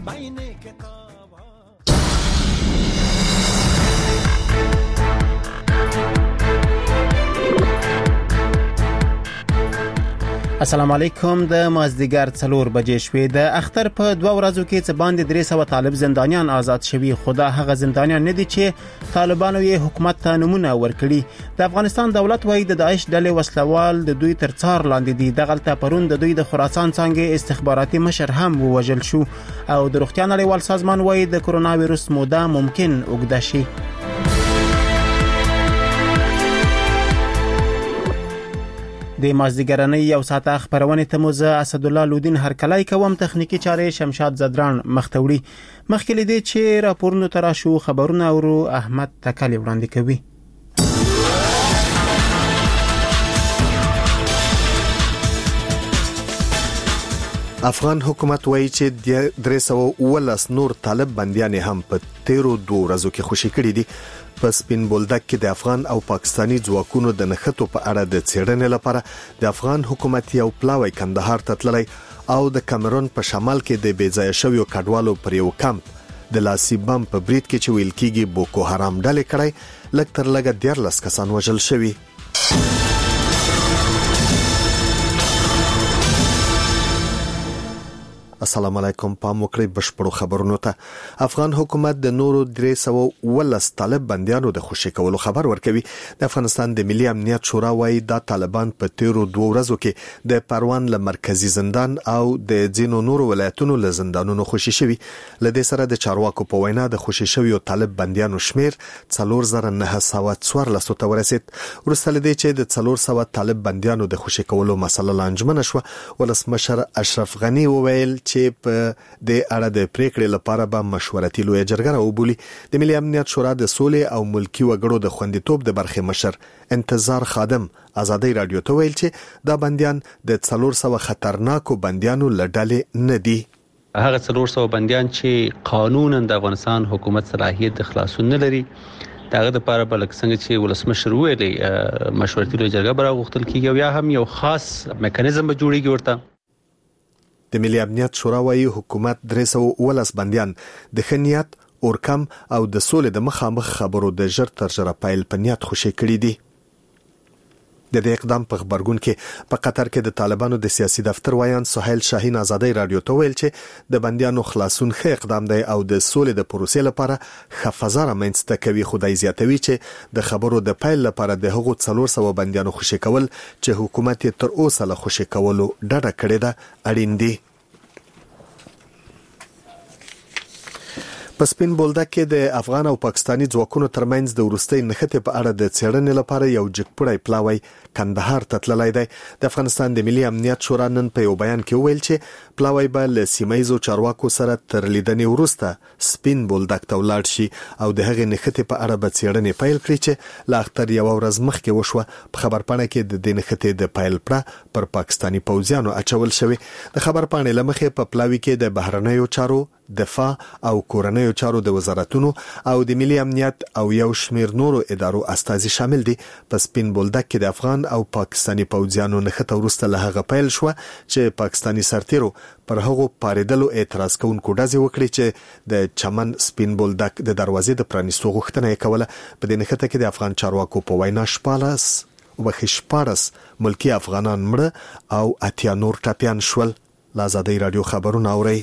السلام علیکم. د مازدیګر 4 بجې شوې. د اختر په 2 ورځو کې څه باندې 300 طالب زندانیان آزاد شوي، خو دا هغه زندانیان نه دي چې طالبانو یې حکومت ته نمونه ورکړي. د افغانستان دولت وايي د داعش ډلې وسلوال د دوی تر څار لاندې دي. دغلته پرون د دوی د خراسان څنګه استخباراتي مشر هم ووژل شو او د روغتیا نړیوال سازمان وايي د کرونا وایرس موده ممکن اوږده شي. د مازدیګرنۍ یو ساعته خبرونه ته مو زه اسدالله لودین هرکلی کوم. تخنیکی چارې شمشاد زدران مختوړي. مخکې لدی چې راپورونو ترا شو خبرونه اورو احمد تکلی وړاندې کوي. افغان حکومت وایي چې 319 نور طالب بنديان هم په 13 ورځو کې خوشي کړي دي. په سپین بولدک کې د افغان او پاکستانی ځواکونو د نښتو په اړه د څېړنې لپاره د افغان حکومت یو پلاوی کندهار ته تللی او د کامرون په شمال کې د بیځایه شویو کډوالو پر یو کمپ د لاسي بم په برید کې چې ویل کېږي بوکو حرام ډلې کړی لږ تر لږه 14 کسان وژل شوي. السلام علیکم. پام وکړئ بشپړو خبرونو ته. افغان حکومت د نورو 319 طالب بنديانو د خوشي کولو خبر ورکوي. د افغانستان د ملي امنیت شورا وايي د طالبان په 13 ورځو کې د پروان له مرکزی زندان او د ځینو نورو ولایتونو له زندانونو خوشي شوي. لدې سره د چارواکو په وینا د خوشي شویو طالب بنديانو شمیر 4914 ته ورسید. ورسته لدې چې د 400 طالب بنديانو د خوشي کولو مسله لانجمنه شو. ولسمشر اشرف غنی وویل چې په د اړه د پریکړې لپاره به مشورتي لوی جرګه راوبولي. د ملي امنیت شورا د سولې او ملکی وګړو د خوندیتوب د برخې مشر انتظار خادم ازادي رادیو ته ویل چې دا بنديان د 400 خطرناکو بنديانو لړلې نه دي. هغه 400 بنديان چې قانونا د افغانستان حکومت صلاحیت د خلاصون نه لري، داغه د لپاره بلک څنګه چې ولسمشر ویلي مشورتي لوی جرګه براغوښتل کیږي او یا هم یو خاص میکانیزم به جوړیږي ورته. د ملي امنیت شورا وايي حکومت 319 بنديان د خنیت اورکم او د سولې د مخامخ خبرو د ژر تر ژره پایل په نیت خوشي کړی دي. د دې اقدام په خبرګون کې په قطر کې د طالبانو د سیاسي دفتر وایان سهیل شاهین ازادي رادیو ته ویل چې د بنديانو خلاصون ښه اقدام دی او د سولې د پروسې لپاره خفضه رامنځته کوي. خدای زیاتوي چې د خبرو د پایل لپاره د هغو 400 بنديانو خوشي کول چې حکومت تر اوسه له خوشي کولو ډډه کړې ده اړین دي. په سپین بولدک کې د افغان او پاکستانی ځواکونو ترمنځ د وروستۍ نښتې په اړه د څېړنې لپاره یو جګپړی پلاوی کندهار ته تللی دی. د افغانستان د ملي امنیت شورا نن په یو بیان کې ویل چې پلاوی به له سیمایزو چارواکو سره تر لیدنې وروسته سپین بولدک ته ولاړ شي او د هغې نښتې په اړه به څېړنې پیل کړي چې له اختر یو ورځ مخکې وشوه. په خبرپاڼه کې د دې نښتې د پیل پړه پر پاکستانی پوځیانو اچول شوی. د خبرپاڼې له مخې په پلاوی کې د بهرنیو چارو، دفاع او کورنیو چارو د وزارتونو او د ملي امنیت او یو شمیر نورو ادارو استازي شامل دي. په سپین بولدک کې د افغان او پاکستانی پوځیانو نښته وروسته له هغه پیل شو چې پاکستانی سرتیرو پر هغو پاریدلو اعتراض کوونکو ډزې وکړي چې د چمن سپین بولدک د دروازې د پرانیستو غوښتنه یې کوله. په دې نښته کې د افغان چارواکو په وینا 14 ملکی افغانان مړه او 80 نور ټپیان شول. آزادي رادیو خبرونه اوري.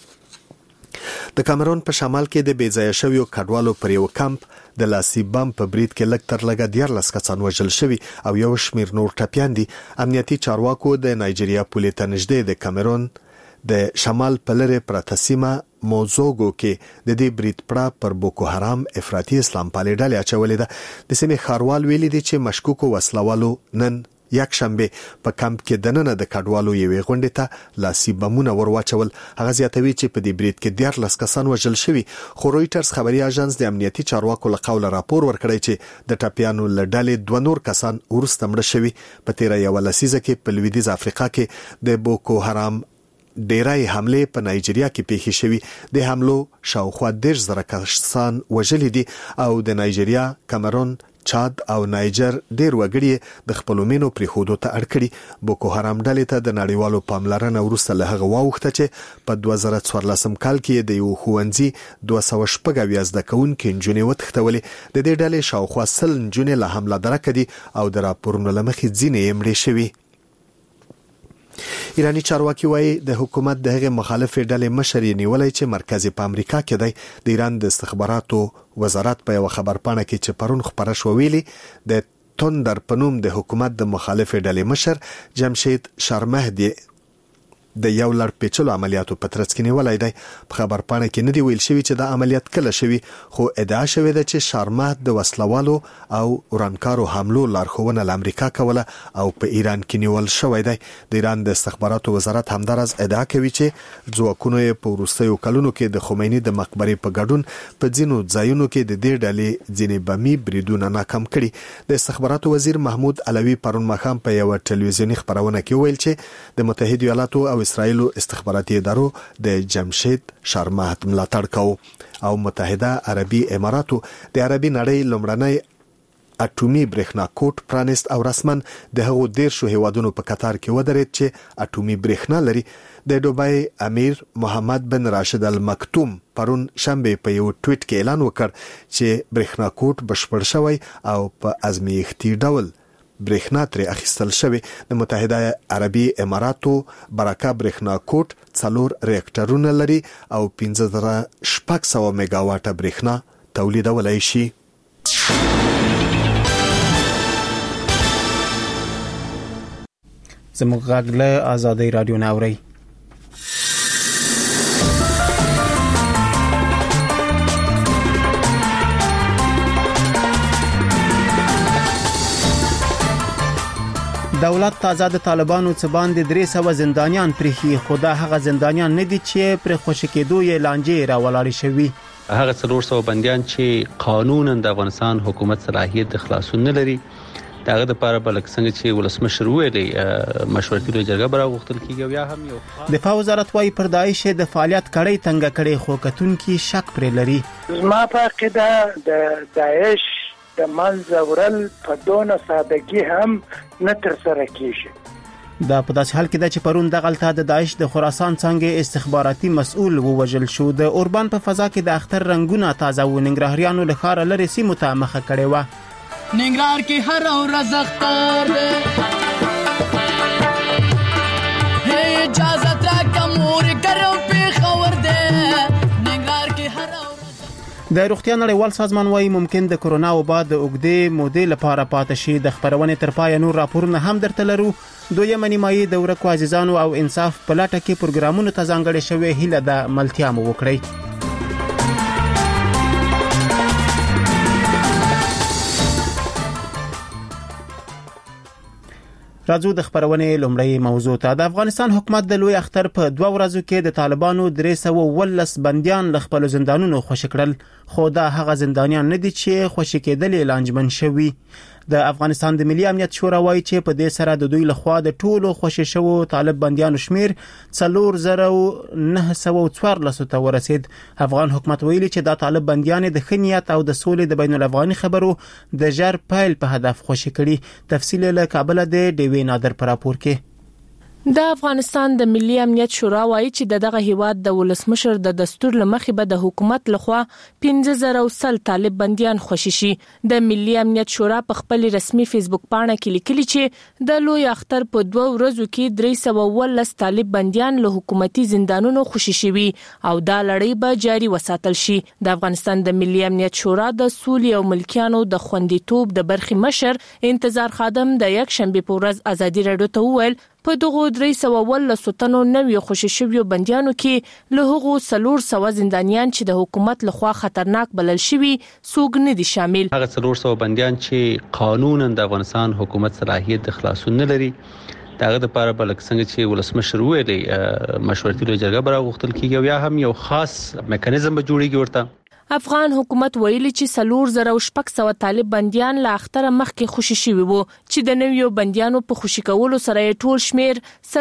د کامرون په شمال کې د بیځایه شویو کډوالو پر یو کمپ د لاسي بم په برید کې لږ تر لږه 14 کسان وژل شوي او یو شمیر نور ټپیان دي. امنیتي چارواکو د نایجیریا پولې ته نږدې د کامرون د شمال په لرې پرته سیمه موزوګو کې د دې برید پړه پر بوکو حرام افراطي اسلام پالي ډلې اچولې ده. د سیمې ښاروال ویلي دي چې مشکوکو وسلوالو نن یک شنبه په کمپ کې دننه د کډوالو یوې غونډې ته لاسي بمونه ورواچول. هغه زیاتوي چې په دې برید کې 14 کسان وژل شوي. خو رويټرز خبري اژانس د امنیتي چارواکو له قوله راپور ورکړی چې د ټپیانو له ډلې 2 نور کسان ورسته مړه شوي. په 13 لسیزه کې په لویدیځ افریقا کې د بوکو حرام ډیرای حمله په نایجیریا کې پیښې شوي. د حملو شاوخوا 10,000 کسان وژل دي او د نایجیریا، کامرون، چاد او نایجر ډیر وګړي د خپل مینو پرې خودو ته اړ کړي. بوکو حرام ډلې ته د نړیوالو پاملرنه وروسته له هغه واوښته چې په 2014 کال کې د یو ښوونځي 214 زده کوونکي نجونې وتښتولې. د دې ډلې شاوخوا 100 نجونې له حمله درکه دي او د راپورونو له مخې ځینې یې مړې شوي. ایرانی چارواکي وایي د حکومت د هغه مخالفې ډلې مشر یې نیولای چې مرکزی په امریکا کې دی. د ایران د استخباراتو وزارت په یو خبرپاڼه کې چې پرون خبره شو ویلي د توندر پنوم د حکومت د مخالفې ډلې مشر جمشید شرمهدی د یو لړ پیچلو عملیاتو په ترڅ کې نیولای دی. په خبرپاڼه کې نه دی ویل شوی چې دا عملیات کله شوی، خو ادعا شوی ده چې شرمهد د وسلوالو او ورانکارو حملو لارښوونه له امریکا کوله او په ایران کې نیول شوی دی. د ایران د استخباراتو وزارت همدارس ادعا کوي چې ځواکونو یې په وروستیو کلونو کې د خمیني د مقبرې په ګډون په ځینو ځایونو کې د دې ډلې ځینې بمي بریدونه ناکام کړي. د استخباراتو وزیر محمود علوي پرون ماښام په یو ټلویزیونی خبرونه کې ویل چې د متحده ایالاتو او اسرائیلو استخباراتي ادارو د جمشید شرمهد ملاتړ کوي او متحده عربي اماراتو د عربي نړۍ لومړنی اټومي برېښنا کوټ پرانست او رسمن د هغو 10 هیوادونو په قطار کې ودرېد چې اټومي برېښنا لري. د دوبای امیر محمد بن راشد المکتوم پرون شنبه په یو ټویټ کې اعلان وکړ چې برېښنا کوټ بشپړ شوی او په ازمیښتي ډول برېښنا ترې اخیستل شوی. د متحده عربي اماراتو برکه برېښنا کوټ 4 ریاکټرونه لري او 15,600 میگاواټه برېښنا تولیدولای شي. زموږ غږ له آزادۍ رادیو ناوري. دولت تازه د طالبانو څخه باندې 300 زندانیان پرېخي، خو دا هغه زندانیان نه دي چې پر خوشی کېدو یې لانجې راولاړې شوي. هغه 400 بنديان چې قانونا د افغانستان حکومت صلاحیت د خلاصون نه لري، داغه د لپاره بلک څنګه چې ولسمشر ویلي مشورتي جرګه براغوښتل کیږي. یا هم یو دفاع وزارت وايي پر داعش د فعالیت کړي تنګ کړي، خو کتونکي شک پرې لري. ما په عقیده د داعش د منځ ورل په دونه سادهګي هم نه تر سره کیږي. دا په داسې حال کې ده چې پرون دغلته د داعش د خراسان څنګه استخباراتي مسؤل ووجل شو. د اوربان په فضا کې د اختر رنگونه تازه و. ننګرهاریانو له ښار لري سیمو ته مخه کړې و. ننګرهار کې هر ورځ اختر هي اجازه راکړه مور ګرم په خبر ده. ننګرهار کې هر د روغتیا نړیوال سازمان وايي ممکن د کرونا وبا د اوږدې مودې لپاره پاتې شي. د خبرونې تر پای نور راپورونه هم درته لرو. دویمه نیمایي د ورکو عزیزانو او انصاف په لټه کې پروګرامونو ته ځانګړې شوې هیله د ملتیا مو وکړي. راځو د خبرونې لومړی موضوع ته. د افغانستان حکومت د لوی اختر په 2 ورځو کې د طالبانو 319 بنديان له خپل زندانونو خوشی کړل، خو دا هغه زندانیان نه دي چې خوشی کېدل لانجمن شوي. د افغانستان د ملي امنیت شورا وايي چې په دې سره د دوی لخوا د ټولو خوشی شوو طالب بنديانو شمیر 4914 ته ورسید. افغان حکومت ویلي چې دا طالب بنديان د خنیت او د سولې د بین الافغاني خبرو د جر پایل په هدف خوشی کړي. تفصیل له کابل د ډیوی نادر پر راپور کې. د افغانستان د ملي امنیت شورا وايي چې دغه هیواد د ولسمشر د دستور لمخې به د حکومت لخوا 15000 طالب بنديان خوشی شي. د ملي امنیت شورا په خپل رسمي فیسبوک پاڼه کې لیکلي چې د لوی اختر په 2 ورځو کې 319 طالب بنديان له حکومتي زندانونو خوشی شوي او دا لړۍ به جاري وساتل شي. د افغانستان د ملي امنیت شورا د سولې او ملکیانو د خوندیتوب د برخې مشر انتظار خادم د یک شنبه په ورځ ازادي رادیو ته وویل په دغه 319 تنو نوې خوشی شویو بنديانو کې له هغو 400 زندانیان چې د حکومت لخوا خطرناک بلل شوي څوک نه دي شامل. هغه 400 بنديان چې قانونا د افغانستان حکومت صلاحیت د خلاصون نه لري، داغه د لپاره بلک څنګه چې ولسمشر ویلي مشورتي جرګه براغوښتل کیږي. یا هم یو خاص میکانیزم به جوړیږي ورته. افغان حکومت ویلي چې 4000 طالب بنديان لا اختر مخکې خوشي شوي وو چې د نویو بنديانو په خوشي کولو سره ټول شمیر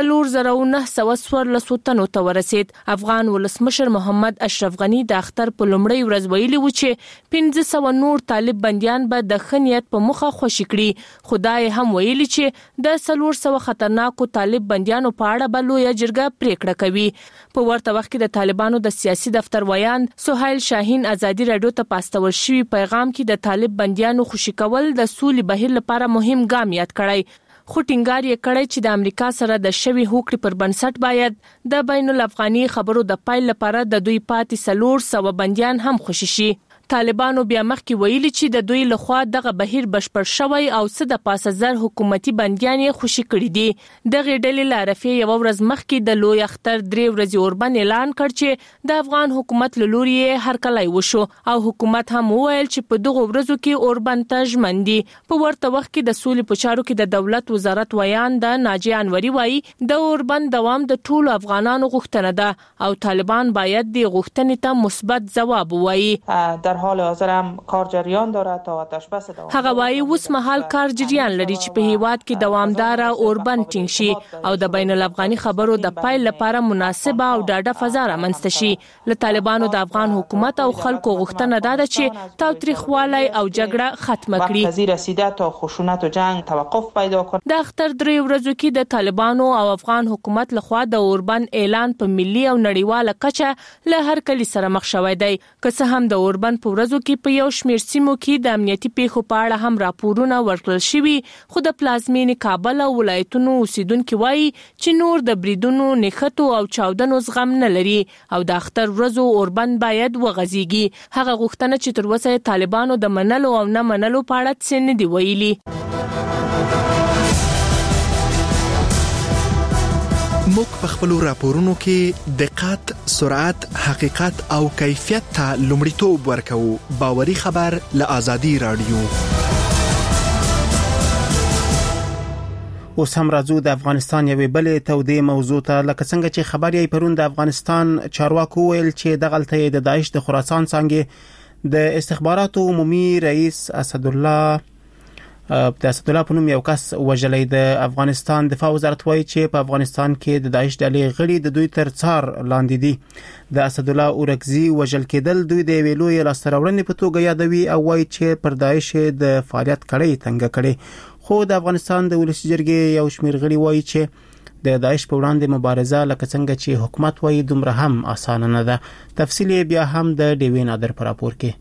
4914 تنو ته ورسید. افغان ولسمشر محمد اشرف غنی د اختر په لومړۍ ورځ ویلي و چې 1500 نور طالب بنديان به د خنیت په مخه خوشي کړي. خدای هم ویلي چې د 400 خطرناکو طالب بنديانو په اړه به لویه جرګه پریکړه کوي. په ورته وخت کې د طالبانو د سیاسي دفتر ویان سهیل شاهین ازادي رادیو ته پاستول شوی پیغام کې د طالب بنديانو خوشي کول د سولې بهیر لپاره مهم ګام یاد کړی. خو ټینګار یې کړی چې د امریکا سره د شوی هوکړې پر بنسټ باید د بین الافغاني خبرو د پایل لپاره د دوی پاتې 400 بنديان هم خوشي شي. طالبانو بیا مخکې ویلي چې د دوی لخوا دغه بهیر بشپړ شوی او څه د پاسه زر حکومتي بنديان یې خوشي کړي دي. دغه ډلې لارفي یو ورځ مخکې د لوی اختر 3 ورځې اوربند اعلان کړ چې د افغان حکومت له لوري هرکلی وشو او حکومت هم وویل چې په دغه ورځو کې اوربند ته ژمن دي. په ورته وخت کې د سولې په چارو کې د دولت وزارت ویان د ناجیه انوري وایي د اوربند دوام د ټولو افغانانو غوښتنه ده او طالبان باید د غوښتنې ته مثبت ځواب ووایي. در حال حاضر هم کار جریان داره تا آتش بس دوام. هغه وایي اوس مهال کار جریان لري چې په هیواد کې دوامدار اوربند ټینګ شي او د بین الافغاني خبرو د پایل لپاره مناسبه او ډاډه فضا رامنځته شي. له طالبانو د افغان حکومت او خلکو غوښتنه ده چې تاوتریخوالی او جګړه ختم کړي. وقت رسیده تا خشونت و جنگ توقف پیدا کنه. د اختر 3 ورځو کې د طالبانو او افغان حکومت لخوا د اوربند اعلان په ملي او نړیواله کچه له هر کلی سره مخ شوی دی. که څه هم د اوربند په ورځو کې په یو شمېر سیمو کې د امنیتي پیښو په اړه هم راپورونه ورکړل شوي، خو د پلازمینې کابل او ولایتونو اوسیدونکو وایي چې نور د بریدونو نښتو او چاودنو زغم نه لري او د اختر ورځو اوربند باید وغځيږي. هغه غوښتنه چې تر اوسه طالبانو د منلو او نه منلو په اړه څه نه دی ویلي. موږ په خپل راپورونو کې دقت، سرعت، حقیقت او کیفیت ته لومړیتوب ورکوو. باوري خبر له آزادي رادیو. اوس هم راځو د افغانستان یوې بلې تودې موضوع ته. لکه څنګه چې خبر یې پرون د افغانستان چارواکو ویل چې دغلته د داعش د خراسان څنګه د استخباراتو عمومي رئیس اسد الله په نوم یو کس وژلې. د افغانستان دفاع وزارت وایي چې په افغانستان کې د داعش ډلې غړي د دوی تر څار لاندې دي. د اسد الله اورکزي وژل کېدل دوی د ویلو یې لاستراوړنې په توګه یادوي او وایي چې پر داعش د فعالیت کړي تنګ کړي. خو د افغانستان د ولسي جرګې یو شمېر غړي وایي چې د داعش په وړاندې مبارزه لکه څنګه چې حکومت وایي دومره هم اسانه نه ده. تفصیل بیا هم د ډیوین ادر پر راپور کې.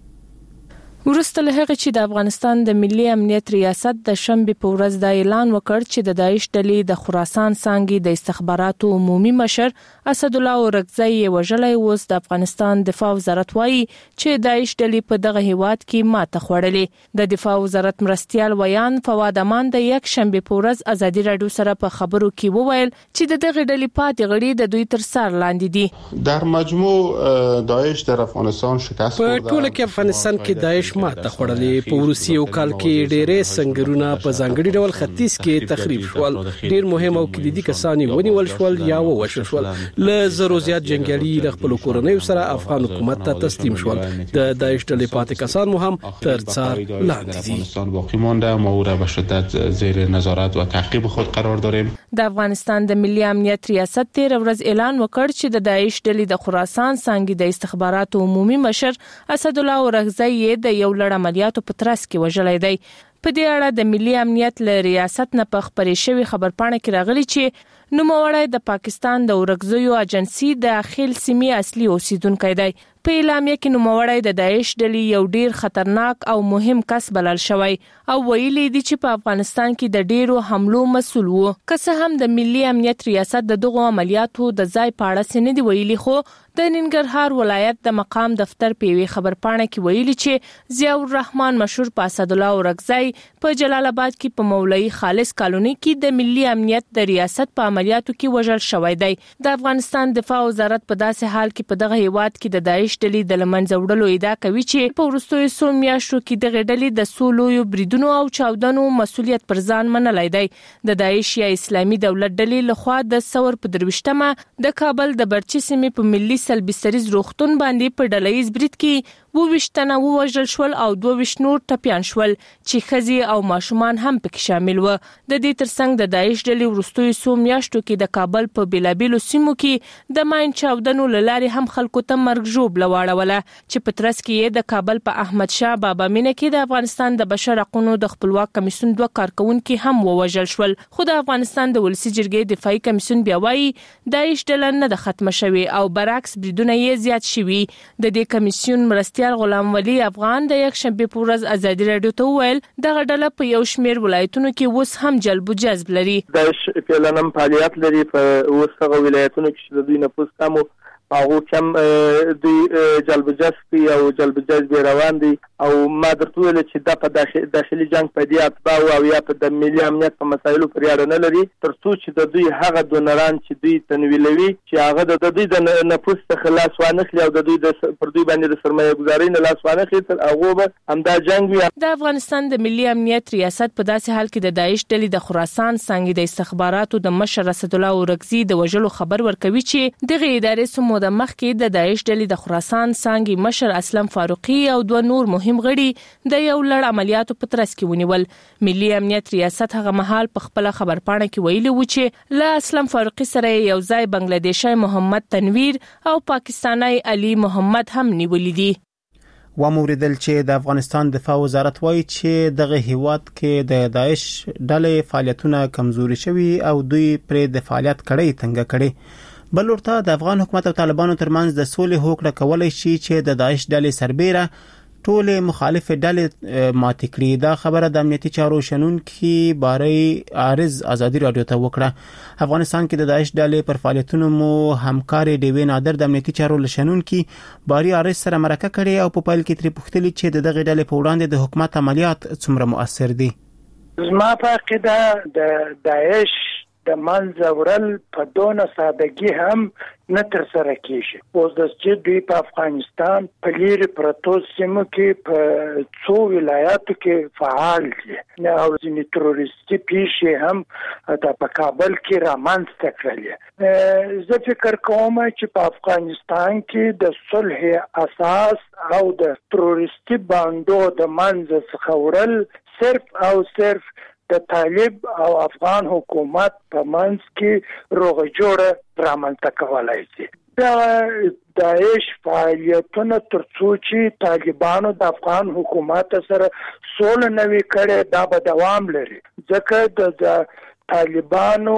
ورسته له هغه چې د افغانستان د ملي امنیت ریاست د شنبه په ورځ د اعلان وکړ چې د داعش ډلې د خراسان څنګه د استخباراتو عمومي مشر اسد الله اورکزي وژلای. اوس د افغانستان دفاع وزارت وایي چې داعش ډلې په دغه هیواد کې ماته خوړلې. د دفاع وزارت مرستيال ویان فواد امان د یک شنبه په ورځ ازادي رادیو سره په خبرو کې وویل چې د دغه ډلې پاتې غړي د دوی تر سر لاندې دي. در مجموع داعش در افغانستان شکست خورده. په ټوله کې افغانستان کې داعش ماته خوړلې. په روسي او کال کې ډېرې سنگرونه په ځانګړي ډول ختیځ کې تخریب شول. ډېر مهم او کلیدي کسان ونیول شول یا ووژل شول. له زرو زیات جنگیالي د خپل کورنۍ سره افغان حکومت ته تسلیم شول. د داعش ډلې پاتې کسان مو هم تر څار لاندې دي. افغانستان باقی مانده. ما او را به شدت زیر نظارت و تعقیب خود قرار داریم. د افغانستان د ملي امنیت ریاست 13 ورځ اعلان وکړ چې د داعش ډلې د خراسان څنګه د استخباراتو عمومي مشر اسد الله اورکزي د یو لړ عملیاتو په ترڅ کې وژلې دی. په دې اړه د ملي امنیت له ریاست نه په خبرې شوی خبرپاڼه کې راغلی چې نوموړی د پاکستان د اورکزي اجنسی د اخیل سیمې اصلي اوسیدونکی دی. په اعلامیه کې نوموړی د داعش ډلې یو ډیر خطرناک او مهم کس بلل شوی او ویلي دی چې په افغانستان کې د ډیرو حملو مسؤل وو. که څه هم د ملي امنیت ریاست د دغو عملیاتو د ځای په اړه څه نه دی ویلي، خو د ننګرهار ولایت د مقام دفتر په وی خبرپاڼه کې ویلي چې ضیاء الرحمن مشهور په اسد الله اورکزي په جلال آباد کې په مولوی خالص کالونی کې د ملي امنیت د ریاست په عملیاتو کې وژل شوی دی. د افغانستان دفاع وزارت په داسې حال کې په دغه هیواد کې د داعش ډلې د لمنځه وړلو ادعا کوي چې په وروستیو څو میاشتو کې دغه ډلې د سولو بریدونو او چاودنو مسؤلیت پر ځان منلای دی. د داعش یا اسلامي دولت ډلې لخوا د ثور په 23مه د کابل د برچي سیمې په ملي سلبستریز روغتون باندې په ډلهیز برید کې 22 تنه ووژل شول او 22 نور ټپيان شول چې ښځې او ماشومان هم پکې شامل و. د دې ترڅنګ د داعش ډلې وروستیو څو میاشتو کې د کابل په بیلابیلو سیمو کې د ماین چاودنو لارې هم خلکو ته مرګ ژوبله واړوله چې په ترڅ کې د کابل په احمد شاه بابا مینه کې د افغانستان د بشر حقوقو د خپلواک کمیسیون 2 کارکونکو هم ووژل شول. خو د افغانستان د ولسی جرګې دفاعي کمیسیون بیا وايي داعش ډله نه د ختمه شوی او برعکس بریدونه یې زیات شوي. د دې کمیسیون مرستیال غلام ولی افغان د یک شنبه په ورځ ازادي رادیو ته ویل دغه ډله په یو شمېر ولایتونو کې اوس هم جلب و جذب لري. داعش فعلاً فعالیت لري په اوسه ولایتونو کې چې د دوی نفوذ کم او کم دوی جلب جذب او جلب جذب روان دي او ما درته ویل چې د په داخلي جنگ په دې اتباع او یا په د ملي امنیت په مسایلو پورې اړه نه لري تر څو چې د دوی هغه دونران چې دوی تنویلوي چې هغه د دوی د نفوذ څخه لاس وانخلي او د دوی پر دوی باندې د سرمایه گذارۍ نه لاس وانخلي تر هغه به همدا جنگ وي. د افغانستان د ملي امنیت ریاست په داسې حال کې د داعش ډلې د خراسان څنګه د استخباراتو د مشر اسد الله اورکزي د وژلو خبر ورکوي چې دغه ادارې سمو د مخکې د داعش ډلې د خراسان څنګه مشر اسلم فاروقي او 2 نور مهم غړي د یو لړ عملیاتو په ترڅ کې ونیول. ملي امنیت ریاست هغه مهال په خپل خبرپاڼه کې ویلي و چې له اسلم فاروقي سره یو ځای بنگلاديشي محمد تنویر او پاکستاني علي محمد هم نیولې دي. وموریدل چې د افغانستان دفاع وزارت وایي چې دغه هیواد کې د داعش ډلې فعالیتونه کمزوري شوي او دوی پرې د فعالیت کړي تنګ کړي. بل ورته د افغان حکومت او طالبانو ترمنځ د سولې هوکړه کولای شي چې د داعش ډلې سربېره ټول مخالف ډلې ماتې کړي. دا خبره د امنیتي چارو شنونکي باري عارض ازادي رادیو ته وکړه. افغانستان کې د داعش ډلې پر فعالیتونو مو همکار ډیوی نادر د امنیتي چارو شنونکي باري عارض سره مرکه کړي او په پایل کې ترې پوښتنه چې دغه ډلې په وړاندې د حکومت عملیات څومره مؤثر دي. زما په عقیده د داعش د منځ وړل په دونه سادهګي هم نه تر سره کیږي. اوس د چې دوی په افغانستان په لیر پروتو سیمو کې په څو ولایاتو کې فعال دي او ځینې تروریستي پیښې هم په کابل کې رامنځته کړلې. زه فکر کوم چې په افغانستان کې د صلح اساس او د تروریستي باندو د منځ څخه وړل صرف او صرف د طالب او افغان حکومت په منځ کې روغه جوړه رامنځته کولای شي. د داعش فعالیتونه تر څو چې طالبانو د افغان حکومت سره سول نه وی کړي دا به دوام لري ځکه د طالبانو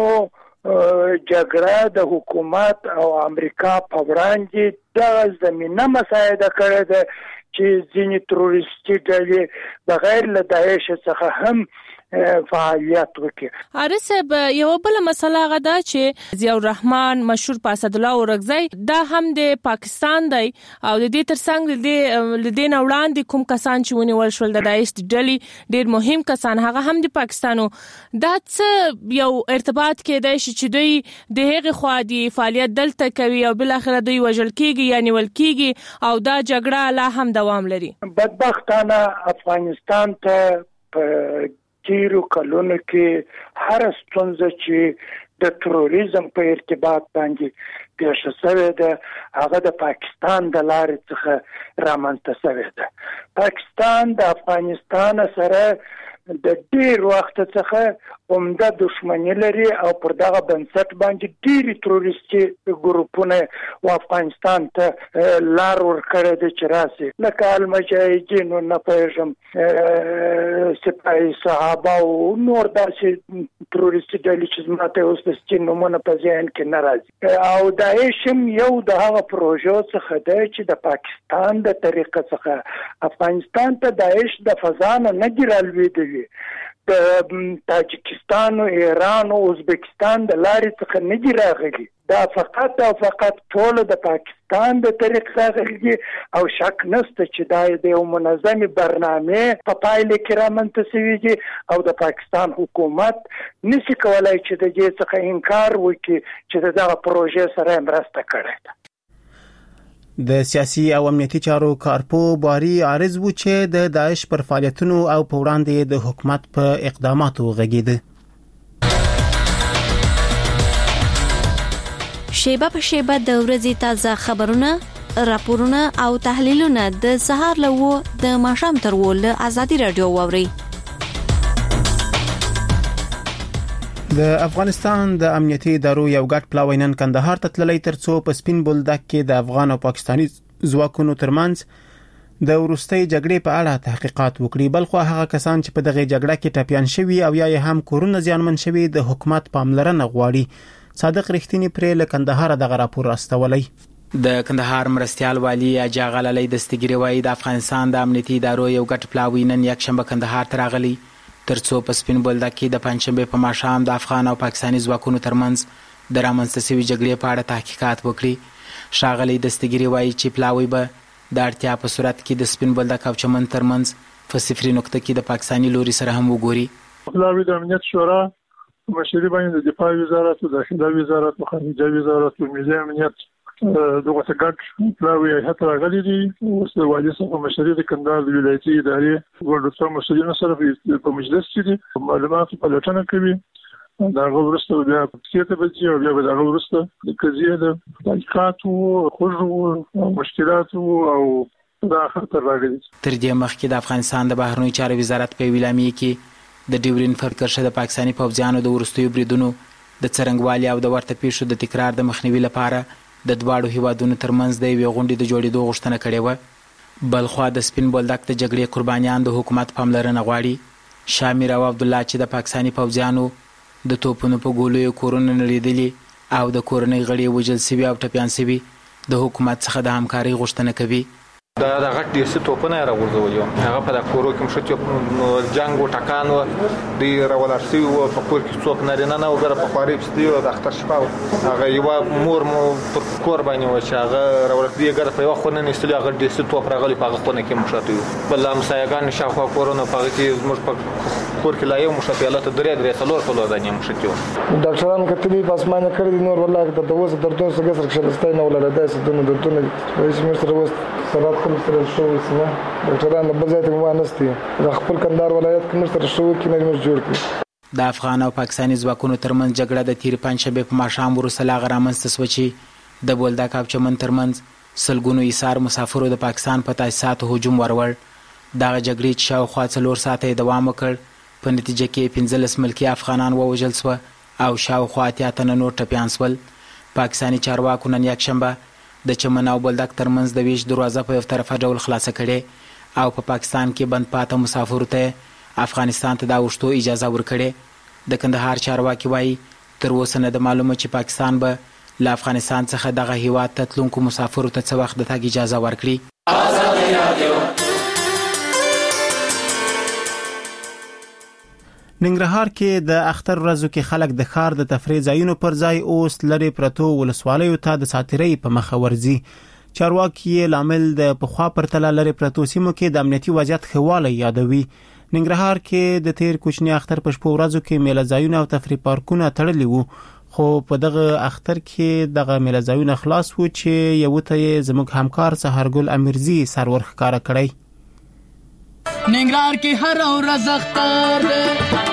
جګړه د حکومت او امریکا په وړاندې د زمينه مساعده کړې ده چې ځینې تروریستي ډلې بغیر له داعش څخه هم فعالیت وکړي. ارسب یو بل مسله غدا چې ضیاء الرحمن مشهور اسد الله اورکزی دا هم د پاکستان دی او د دې ترڅنګ د دې وړاندې کوم کسان چې ونیول شول د داعش ډلې ډیر مهم کسان هغه هم د پاکستانو دا څه یو ارتباط کېدای شي چې دوی د هغه خوا دی فعالیت دلته کوي او بل اخر دوی وژل کیږي یا نیول کیږي او دا جګړه لا هم دوام لري. بدبختانه افغانستان ته تیرو کلونو کې هر ستونزه چې د تروریزم په ارتباط باندې پیښه شوې ده هغه د پاکستان د لارې څخه رامنځته شوې ده. پاکستان د افغانستان سره د ډیر وخت څخه عمده دښمنی لري او پر دغه بنسټ باندې ډیر تروریستي ګروپونه او افغانستان ته لار ورکړي د چراسي لکه المجاهدین او نپېژم سپاهي صحابه او نور داسې تروریستي ډلې چې ماته اوس د ستین نمونه په ځین کې ناراضي او داعش یو د هغه پروژو څخه دی چې د پاکستان د طریقه څخه افغانستان ته داعش د فضانه نه ګرالوي د تاجکستان او ایران او ازبکستان د لارې څخه نه دي راغلي دا فقط او فقط ټول د پاکستان د طریق راغلي او شک نشته چې دا د یو منظم برنامه په پایله کې رامنځته شوی دی او د پاکستان حکومت نشي کولای چې د دې څخه انکار وکړي چې دغه پروژه سره مرسته کړې ده. د سیاسي او امنیتي چارو کارپو باري عارض و چې د داعش پر فعالیتونو او په وړاندې د حکومت په اقداماتو غږیده. شیبه په شیبه د ورځې تازه خبرونه راپورونه او تحلیلونه د سهار له د ماښام تر له ازادي رادیو ووري. د افغانستان د امنیتي ادارو یو ګډ پلاوی نن کندهار ته تللی ترڅو په سپین بولدک کې د افغان او پاکستاني ځواکونو ترمنځ د ورستۍ جګړې په اړه تحقیقات وکړي. بلخو هغه کسان چې په دغه جګړه کې ټپيان شوي او یا هم کورونه زیانمن شوي د حکومت پاملرنه غواړي. صادق رښتینی پرې له کندهار دغه راپور راستولی. د کندهار مرستيال والی اجاغللی دستګری وای د افغانستان د امنیتي ادارو یو ګډ پلاوی نن یک شنبه کندهار ته راغلی ترڅو په سپین بولدک کې د پنځشنبه په ماښام د افغان او پاکستاني ځواکونو ترمنځ د رامنځته شوي جګړې په اړه تحقیقات وکړي. شاغلی دستګری وای چې پلاوی به د اړتیا په صورت کې د سپین بولدک او چمن ترمنځ په صفري نقطه کې د پاکستاني لوري سره هم وګوري. پلاوی د امنیت شورا مشري باندې د دفاع وزارت او داخلي وزارت او خارجه وزارت او ملي امنیت دغه څنګه پلاوی هڅه راغلي دي. اوس د والی څخه مشري د کندهار د ولایتي ادارې ورته مسؤلین سره په مجلس کې معلومات په لټنه کوي. دا غوړسته بیا کېته بچي او بیا دا غوړسته د قضیه د تحقیقات او خوځو مشکلات او دا خطر راغلي. تر دې مخکې د افغانستان د بهرنیو چارو وزارت په ویلامې کې د ډیورین فرکرشه د پاکستاني پوځیانو د ورستیو بریدونو د څرنګوالي او د ورته پیښو د تکرار د مخنیوي لپاره د دواړو هیوادونو ترمنځ د یوې غونډې د جوړېدو غوښتنه کړې وه. بلخوا د سپین بولدک د جګړې قربانیان د حکومت پاملرنه غواړي. شامیر او عبد الله چې د پاکستاني پوځیانو د توپونو په ګولو کورونه نړیدلي او د کورنۍ غړي وژل شوي او ټپيان شوي د حکومت څخه د همکارۍ غوښتنه کوي. دا غټ دي توپونه راغورځول یو هغه په د کورو کې مشت جنگ او ټکان و دی راولارسي او په کور کې څوک نارینه نه وګره په خاري پستي او د اختر شپه هغه یو مور مو پر کور باندې و چې هغه راولارسي ګره په یو خونه نستلی هغه دي توپ راغلی په هغه خونه کې مشت بل امسایګان شاوخوا کورونه په کې زموږ په کور کې لا یو مشت یاله ته درې څلور په لودانې مشت یو ډاکټران کتلی په اسمانه کړی نور والله د دوز درته څنګه سره شلستای نه ولر داسې دونه درته رئیس منستر وست سره خپل سره شو وسنه ډاکټران په ځای ته وانهستي د خپل کندهار ولایت کې مستر شو کې نه جوړ کړي. د افغان او پاکستاني ځواکونو ترمنځ جګړه د تیر پنځشنبه په ماښام وروسته لا غرامنځته شوه چې د بولدک او چمن ترمنځ سلګونو ایثار مسافرو د پاکستان په تاسیساتو هجوم ورول. دغه جګړې چې شاوخوا 4 ساعته دوام وکړ په نتیجه کې 15 ملکي افغانان ووژل شول او شاوخوا 8 تنه نور ټپيان شول. پاکستاني چارواکو نن یکشنبه د چمن او بولدک ترمنځ د ویش دروازه په یو طرفه ډول خلاصه کړي او په پاکستان کې بند پاته مسافرو ته افغانستان ته د اوښتو اجازه ورکړي. د کندهار چارواکي وایي تر اوسه نه د معلومه چې پاکستان به له افغانستان څخه دغه هیواد ته تلونکو مسافرو ته څه وخت د تګ اجازه ورکړي. ننګرهار کې د اختر ورځو کې خلک د ښار د تفریح ځایونو پر ځای اوس لري پرتو ولسوالیو ته د ساتیرۍ په مخه ورځي. چارواکي لامل د پخوا پرتله لري پرتو سیمو کې د امنیتي وضعیت خواله یادوي. ننګرهار کې د تیر کوچنی اختر په شپو ورځو کې میله ځایونه او تفریح پارکونه تړلي وو خو په دغه اختر کې دغه میله ځایونه خلاص وو چې یو ته زموږ همکار سحرګل امیرزي سرور ښکارا کړی. ننګرهار کې هر ورځ اختر دی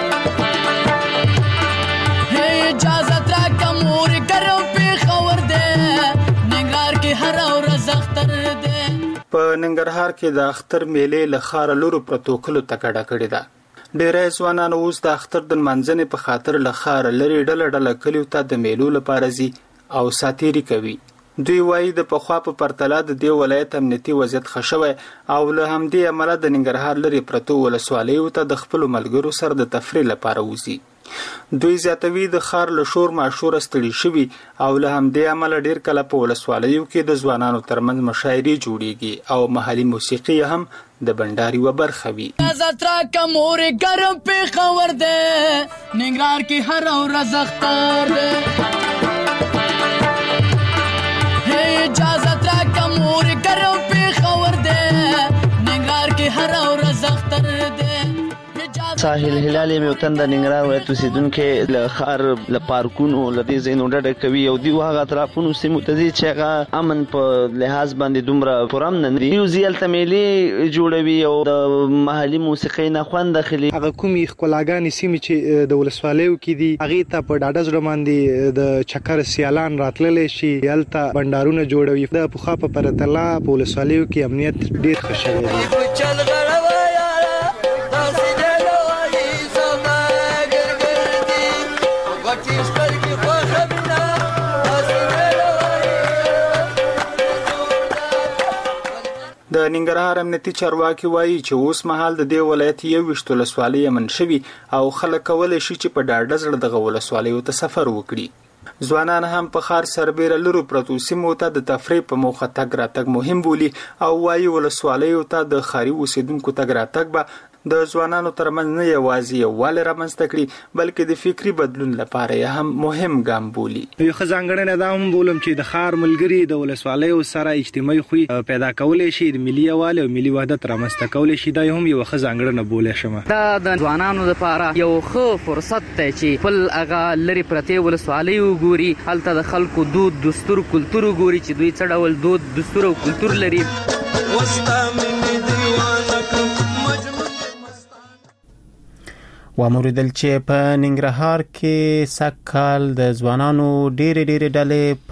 اجازت را کمور کرو په خبر ده ننګرهار کې هر ورځ اختر ده. په ننګرهار کې د اختر میلې له خار لورو پروتوکول تکړه کړی ده. ډېر ځوانان اوس د اختر د منځنې په خاطر له خار لري ډله کلیو ته د میلو لپاره ځي او ساتيري کوي. دوی وایي د پخوا په پرتله د دې ولایت امنیتي وضعیت ښه شوی او له همدې امله د ننګرهار لري پرتو ولسوالیو ته د خپل ملګرو سره د تفریح لپاره وځي. دوی زیاتوي د خار له شور ماشور ستړي شوي او له همدې امله ډیر کله په ولسوالیو کې د ځوانانو ترمنځ مشاعرې جوړیږي او محلي موسیقي هم د بنداري و برخه وي. زترا کمور ګرم په خبر ده ننګرهار کې هر ورځ اختر ده اجازت را کمور ګرم په خبر ده ننګرهار کې هر ورځ اختر ده. ساحل هلال میوتن د ننګرهار ولایت اوسیدونکو له خار له پارکونو لدی زینو ډډه کوي او دی هغه اطرافونو سیمو ته چې هغه امن په لحاظ باندې دومره پرم نه دی یو ځل تمېلي جوړوي او د محلي موسیقي نه خوند داخلي هغه کومي خپلاګانی سیمې چې د ولسوالیو کې دي هغه ته په ډاډه ځړ باندې د چکر سیالان راتللې شي یالته بندرونه جوړوي د پوخا په پرتلا په ولسوالیو کې امنیت ډیر ښه شوی دی د ننګرهار امنیتي چارواکي وایي چې اوس مهال د دې ولایت 21 ولسوالۍ امن شوي او خلک کولای شي چې په ډاډه زړه دغه ولسوالیو ته سفر وکړي ځوانان هم په خار سربېره لرو پرتو سیمو ته د تفریح په موخه تګ راتګ مهم بولي او وایي ولسوالیو ته د خاري اوسیدونکو تګ راتګ به د ځوانانو ترمنځ نه یوازې یووالی رامنځته کړي بلکې د فکری بدلون لپاره هم مهم ګام بولي یو ځانګړنه دا هم بولم چې د خار ملګری د ولسوالیو سره اجتماعي خوې پیدا کولای شي د ملي یووالي او ملي وحدت رامنځته کولای شي دا هم یو ځانګړنه بولې شمه دا د ځوانانو لپاره یو ښه فرصت دی چې خپل هغه لري پرته ولسوالیو ګوري هلته د خلکو دود دستور کلتور ګوري چې دوی څه ډول دود دستور او کلتور لري واموریدل چې په ننګرهار کې سکهال د ځوانانو ډېرې ډلې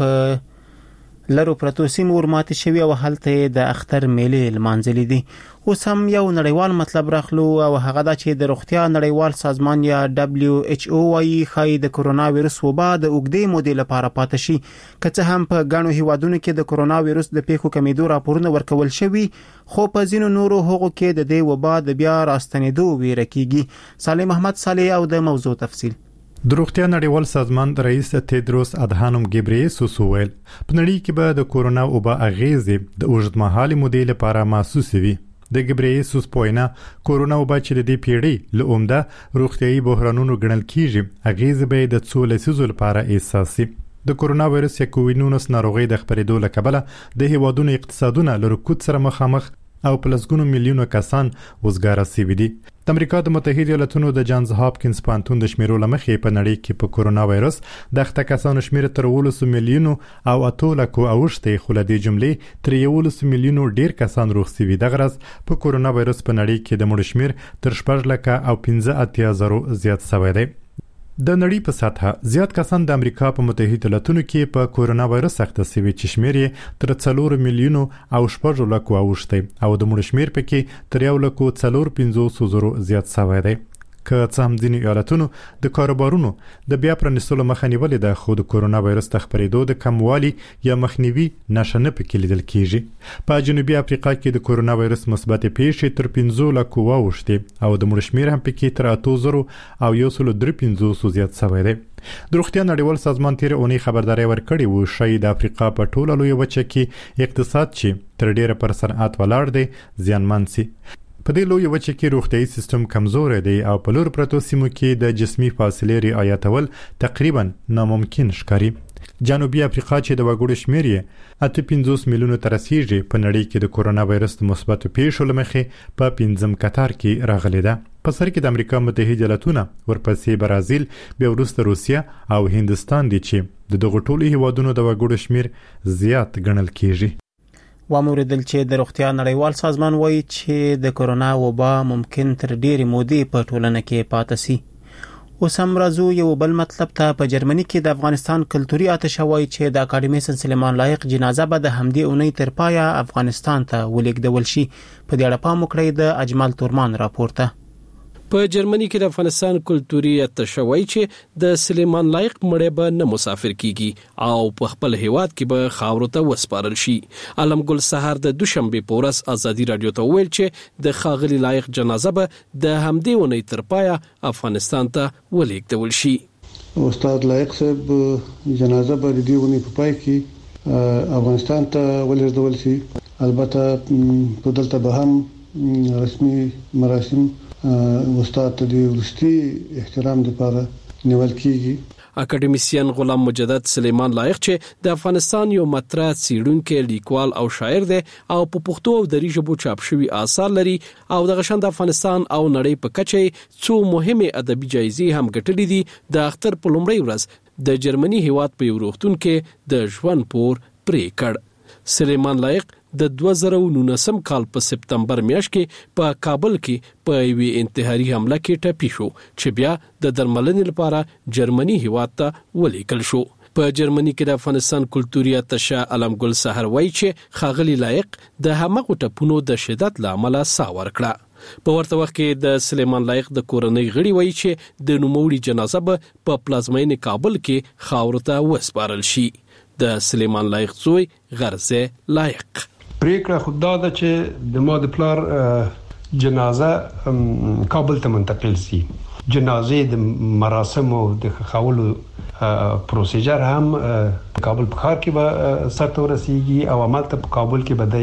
په لرو پرتو سیمو ورماتې شوي او هلته د اختر میلې لمانځلې دي اوس هم یو نړیوال مطلب راخلو او هغه دا چې د روغتیا نړیوال سازمان یا WHO وايي خای د کرونا وایرس وبا د اوږدې مودې لپاره پاتې شي که څه هم په ګڼو هیوادونو کې د کرونا وایرس د پیښو کمیدو راپورونه ورکول شوي خو په ځینو نورو هغو کې د دې وبا د بیا راستنېدو ویره کیږي صالح محمد صالح او د موضوع تفصیل د روغتیا نړیوال سازمان رئیس تیدروس ادهانوم ګبریسوس ویل په نړۍ کې به د کرونا وبا اغیزې د اوږدمهالې مودې لپاره محسوس وي د ګبریسوس پوینا کرونا وبا چې د دې پیړۍ له عمده روغتيایي بحرانونو ګڼل کیږي اغیز به د 2 لسیزو لپاره احساسي د کرونا وایرس یا کووید-19 ناروغي د خپرېدو لکبله د هیوادونو اقتصادونه له رکود سره مخامخ او پلسګونو میلیونو کسان وزګار شوي دي د امریکا د متحده ایالاتونو د جانز هاپکینز پانتون د شمیرو لمخې په نړۍ کې په کرونا وایرس د اخته کسانو شمیر تر 200 میلیونو او اتولکو اوشته خلدي جملې تر 100 میلیونو ډیر کسان روغ شوي د غرض په کرونا وایرس په نړۍ کې د مړو شمیر تر 14 او 15 زیات شوی دی د نړۍ په سطحه زیات کسان د امریکا په متحده ایالاتونو کې په کرونا وایرس اخته شوي چې شمیر یې تر 4 میلیونو او 14 لکو اوشته او د مړو شمیر پکې تر 1,450,000 زیات شوی دی که څه هم ځینې ایالتونو د کاروبارونو د بیا پرانیستلو مخه نیولې ده خو د کرونا وایرس د خپرېدو د کموالي یا مخنیوي نښه نه پکې لیدل کیږي په جنوبي افریقا کې د کرونا وایرس مثبت پیښې تر 15 لکو واوښتې او د مړو شمیر هم پکې تر 8,000 او 1,350 زیات شوی دی د روغتیا نړیوال سازمان تیر اونۍ خبرداري ورکړې و چې د افریقا په ټوله لوی وچه کې اقتصاد چې تر ډیره پر صنعت ولاړ دی زیانمن سي په دې لوی وچه کې روغتيایي سیستم کمزور دی او په لور پرتو سیمو کې د جسمي فاصلې رعایتول تقریبا ناممکن ښکاري جنوبي افریقا چې د وګړو شمیر یې 850 میلیونو ته رسیږي په نړۍ کې د کرونا وایرس د مثبت پیښو لمخې په 5م قطار کې راغلي ده په سر کې د امریکا متحده ایالاتونه ورپسې برازیل بیا وروسته روسیا او هندستان دي چې دغه ټولو هیوادونو د وګړو شمیر زیات ګڼل کیږي واموریدل چې د روغتیا نړیوال سازمان وایي چې د کرونا وبا ممکن تر ډېرې مودې په ټولنه کې پاتې شي اوس هم راځو یو بل مطلب ته په جرمني کې د افغانستان کلتوري آتشه وایي چې د اکاډمیسن سلیمان لایق جنازه به د همدې اونۍ تر پایه افغانستان ته ولېږدول شي په دې اړه پام وکړئ د اجمل تورمان راپورته په جرمني کې د افغانستان کلتوري آتشه وایي چې د سلیمان لایق مړی به نه مسافر کیږي او په خپل هیواد کې به خاورو ته وسپارل شي علم ګل سحر د دوشنبه په ورځ ازادي رادیو ته ویل چې د خاغلی لایق جنازه به د همدې اونۍ تر پایه افغانستان ته ولېږدول شي استاد لایق صاحب جنازه به د دې اونۍ په پای کې افغانستان ته ولېږدول شي البته په دلته به هم رسمي مراسم استاد ته د ورستي احترام لپاره نیول کیږي اکیډمیسین غلام مجدد سلیمان لایق چې د افغانستان یو مطرح څیړونکو لیکوال او شاعر دی او په پښتو او دری ژبه چاپ شوی آثار لري او د غشند افغانستان او نړۍ په کچه څو مهمه ادبي جایزې هم ګټلې دي. د اختر په لومړۍ ورځ د جرمني هیواد په یو روغتون کې د ژوند پور پرې کړ. سلیمان لایق د 2019 کال په سپتمبر میاشت کې په کابل کې په یوې انتحاري حمله کې ټپي شو چې بیا د درملنې لپاره جرمني هیواد ته ولیکل شو. په جرمني کې د افغانستان کلتوري اتشه علمګل سحر وایي چې خاغلی لایق د همغه ټپونو د شدت لامل ساور کړه. په ورته وخت کې د سلیمان لایق د کورنۍ غړي وایي چې د نوموړي جنازه په پلازمین کابل کې خاور ته وسپارل شي. د سلیمان لایق زوی غرزه لایق پریکړه خدا ده چې د ما د پلار جنازه کابل ته منتقل سي. جنازې د مراسم او د خولو پروسیجر هم کابل په ښار کې به سرته ورسیږي او عمل ته په کابل کې به